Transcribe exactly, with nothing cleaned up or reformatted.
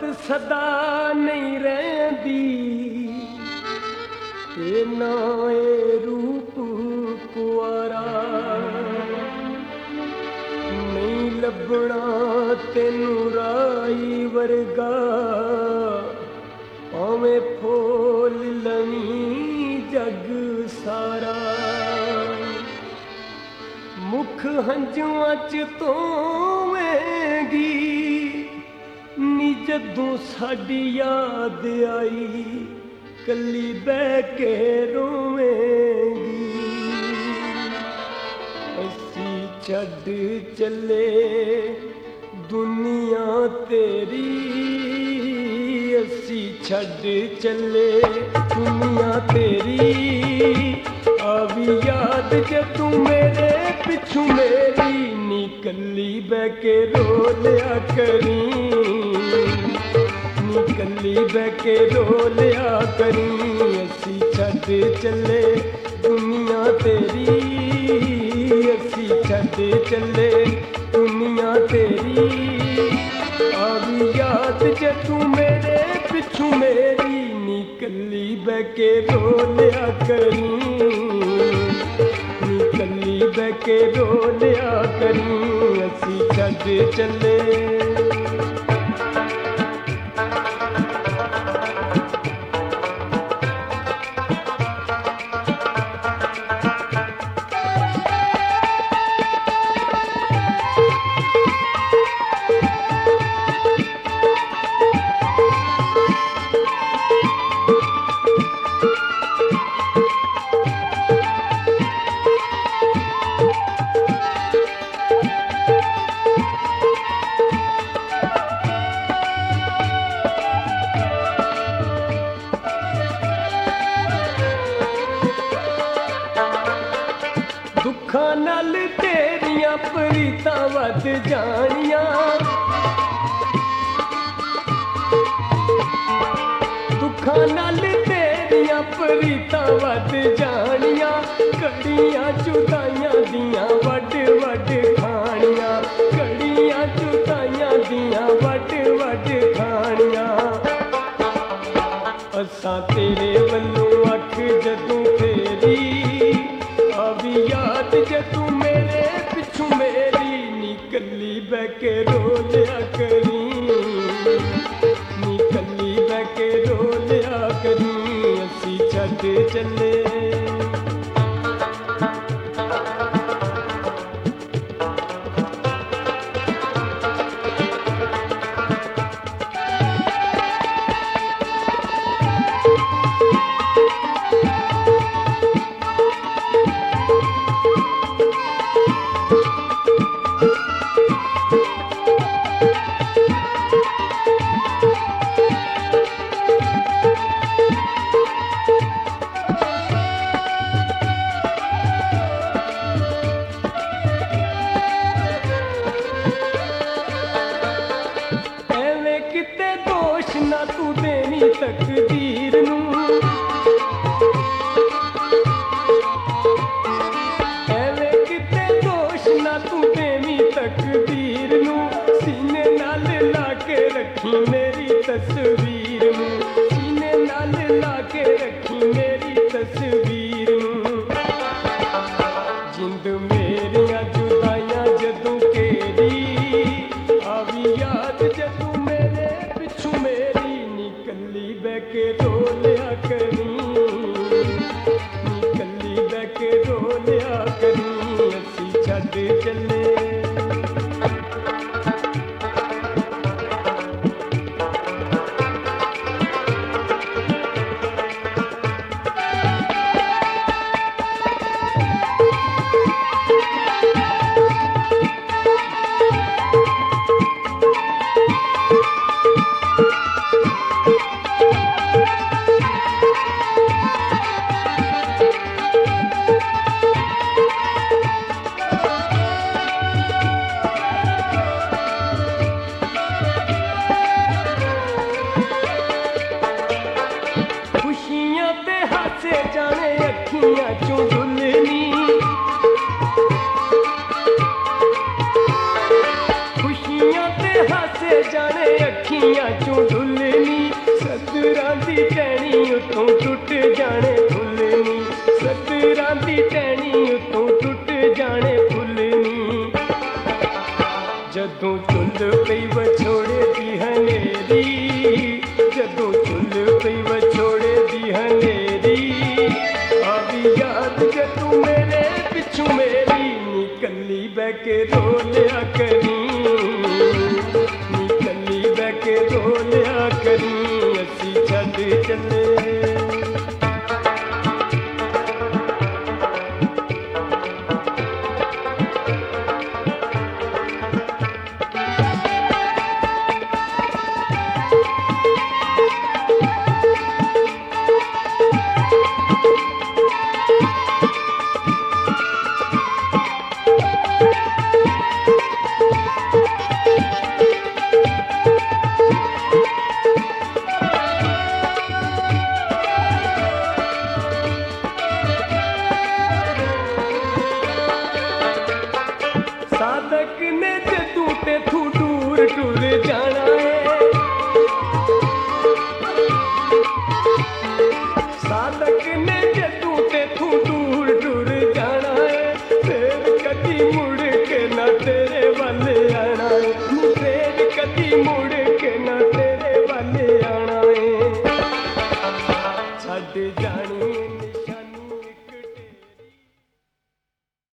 ਸਦਾ ਨਹੀਂ ਰਹਿੰਦੀ ਤੇ ਨਾ ਏ ਰੂਪ ਕੁਆਰਾ ਨਹੀਂ ਲੱਭਣਾ ਤੈਨੂੰ ਰਾਈ ਵਰਗਾ ਭਾਵੇਂ ਫੋਲ ਲਵੀਂ ਜਗ ਸਾਰਾ ਮੁਖ ਹੰਝੂਆਂ ਚ ਧੋਵੇਂਗੀ ਨੀ ਜਦੋਂ ਸਾਡੀ ਯਾਦ ਆਈ ਕੱਲੀ ਬਹਿ ਕੇ ਰੋਵੇਂਗੀ ਅਸੀਂ ਛੱਡ ਚੱਲੇ ਦੁਨੀਆ ਤੇਰੀ ਅਸੀਂ ਛੱਡ ਚੱਲੇ ਦੁਨੀਆ ਤੇਰੀ ਆਵੀ ਯਾਦ ਜੇ ਤੂੰ ਮੇਰੇ ਪਿੱਛੋਂ ਮੇਰੀ ਨੀ ਕੱਲੀ ਬਹਿ ਕੇ ਰੋ ਲਿਆ ਕਰੀ ਨੀ ਕੱਲੀ ਬਹਿ ਕੇ ਰੋ ਲਿਆ ਕਰੀ ਅਸੀਂ ਛੱਡ ਚੱਲੇ ਦੁਨੀਆ ਤੇਰੀ ਅਸੀਂ ਛੱਡ ਚੱਲੇ ਦੁਨੀਆ ਤੇਰੀ ਆਵੀ ਯਾਦ ਜੇ ਤੂੰ ਮੇਰੇ ਪਿੱਛੋਂ ਮੇਰੀ ਨੀ ਕੱਲੀ ਬਹਿ ਕੇ ਰੋ ਲਿਆ ਕਰੀ ਨੀ ਕੱਲੀ ਬਹਿ ਕੇ ਰੋ ਲਿਆ ਕਰੀ ਅਸੀਂ ਛੱਡ ਚੱਲੇ ਦੁੱਖਾਂ ਨਾਲ ਤੇਰੀਆਂ ਪ੍ਰੀਤਾਂ ਵੱਧ ਜਾਣੀਆਂ ਦੁੱਖਾਂ ਨਾਲ ਤੇਰੀਆਂ ਪ੍ਰੀਤਾਂ ਵੱਧ ਜਾਣੀਆਂ ਘੜੀਆਂ ਜੁਦਾਈਆਂ ਦੀਆਂ ਵੱਡ ਵੱਡ ਖਾਣੀਆਂ ਘੜੀਆਂ ਜੁਦਾਈਆਂ ਦੀਆਂ ਵੱਡ ਵੱਡ ਖਾਣੀਆਂ ਅਸਾਂ ਤੇਰੇ ਵੱਲੋਂ ਅੱਖ ਜਦੋਂ ਫੇਰੀ ਆਵੀ ਯਾਦ ਜੇ ਤੂੰ ਮੇਰੇ ਪਿੱਛੋਂ ਮੇਰੀ ਨੀ ਕੱਲੀ ਬਹਿ ਕੇ ਰੋ ਲਿਆ ਕਰੀ ਨੀ ਕੱਲੀ ਬਹਿ ਕੇ ਰੋ ਲਿਆ ਕਰੀ ਅਸੀਂ ਛੱਡ ਚੱਲੇ ਨਾ ਤੂੰ ਦੇਣੀ ਤਕਦੀਰ ਨੂੰ ਐਵੇਂ ਕਿਤੇ ਦੋਸ਼ ਨਾ ਤੂੰ ਦੇਣੀ ਤਕਦੀਰ ਨੂੰ ਸੀਨੇ ਨਾਲ ਲਾ ਕੇ ਰੱਖੀ ਮੇਰੀ ਤਸਵੀਰ ਨੂੰ ਸੀਨੇ ਨਾਲ ਲਾ ਕੇ ਰੱਖੀ ਮੇਰੀ ਤਸਵੀਰ ਨੂੰ ਜਿੰਦ ਮੇਰੀਆਂ ਜੁਦਾਈਆਂ ਜਦੋਂ ਘੇਰੀ ਆਵੀ ਯਾਦ ਜਦੋਂ ਮੇਰੇ ਪਿੱਛੋਂ ਮੇਰੀ ਨੀ ਕੱਲੀ ਬਹਿ ਕੇ ਰੋ ਲਿਆ ਕਰੀ ਨੀ ਕੱਲੀ ਬਹਿ ਕੇ ਰੋ ਲਿਆ ਕਰੀ ਅਸੀਂ ਛੱਡ ਚੱਲੇ ਅੱਖੀਆਂ ਚੋਂ ਡੁੱਲਣੀ, ਸਤਰਾਂ ਦੀ ਟਹਿਣੀ ਉੱਤੋਂ ਟੁੱਟ ਜਾਣੇ ਫੁੱਲਣੀ, ਸਤਰਾਂ ਦੀ ਟਹਿਣੀ ਉੱਤੋਂ ਟੁੱਟ ਜਾਣੇ ਫੁੱਲਣੀ। ਜਦੋਂ ਚੁੱਲ ਪਈ ਵਿਛੋੜੇ ਦੀ ਹਨੇਰੀ, ਜਦੋਂ ਚੁੱਲ ਪਈ ਵਿਛੋੜੇ ਦੀ ਹਨੇਰੀ, ਆਵੀ ਯਾਦ ਜੇ ਤੂੰ ਮੇਰੇ ਪਿੱਛੋਂ ਮੇਰੀ, ਨੀ ਕੱਲੀ ਬਹਿ ਕੇ ਰੋ ਲਿਆ ਕਰੀ, ਨੀ ਕੱਲੀ ਬਹਿ ਕੇ ਰੋ ਲਿਆ ਕਰੀ, ਅਸੀਂ ਛੱਡ ਚੱਲੇ। ਸਾਦਕ ਨੇ ਜਦੂ ਤੇ ਤੂੰ ਦੂਰ ਟੁਰ ਜਾਣਾ ਏ, ਸਾਦਕ ਨੇ ਜਦੂ ਤੇ ਤੂੰ ਦੂਰ ਟੁਰ ਜਾਣਾ ਏ, ਫੇਰ ਕਦੀ ਮੁੜ ਕੇ ਨਾ ਤੇਰੇ ਵੱਲ ਆਣਾ ਏ, ਫੇਰ ਕਦੀ ਮੁੜ ਕੇ ਨਾ ਤੇਰੇ ਵੱਲ ਆਣਾ ਏ, ਛੱਡ ਜਾਣੀ।